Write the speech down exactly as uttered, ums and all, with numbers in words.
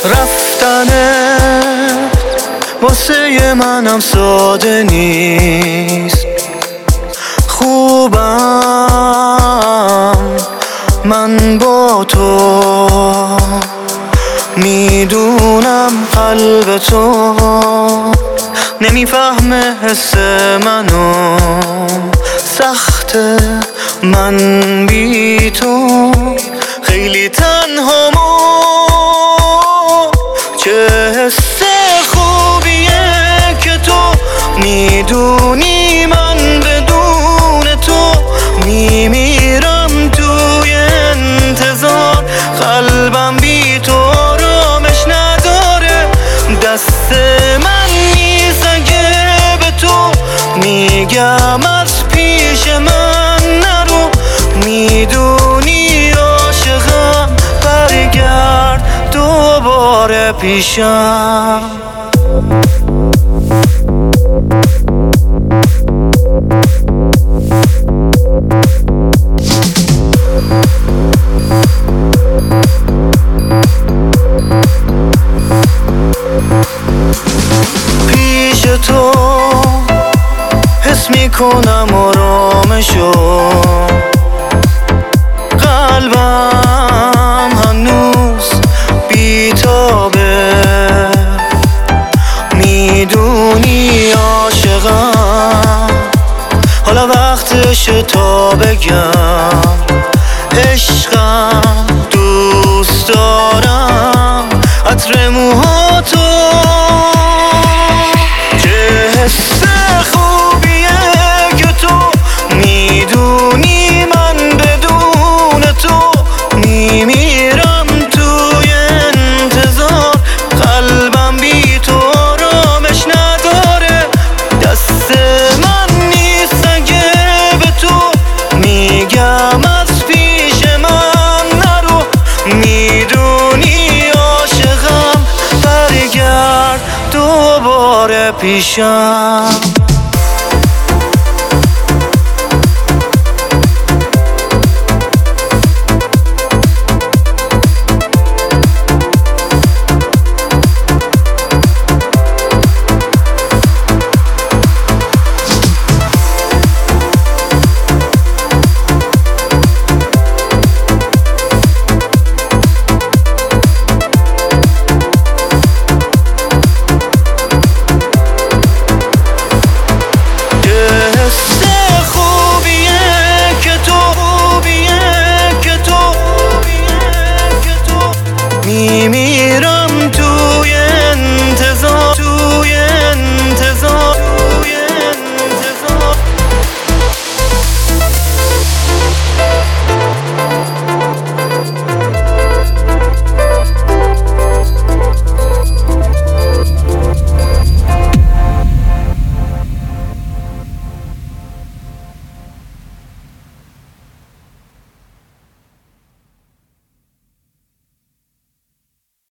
رفتنت واسه منم ساده نیست. خوبم من با تو، میدونم قلب تو نمیفهمه حس منو. سخته من بی تو، خیلی تنهامو. چه حس خوبیه که تو میدونی من بدون تو میمیرم توی انتظار. قلبم بی تو آرامش نداره، دست من نیست اگه به تو میگم از پیش من نرو. میدونی عاشقم، برگرد دوباره پیشم. پیش تو حس میکنم آرامشو. قلبم هنوز بیتابه، میدونی عاشقم. حالا وقتش تا بگم عشقم، دوست دارم عطر موهاتو. چه حس خوبیه که تو میدونی من بدون تو میمیرم توی انتظار. قلبم بی تو آرامش نداره، دست من نیست اگه به تو میگم از پیش من نرو. میدونی عاشقم، برگرد دوباره پیشم.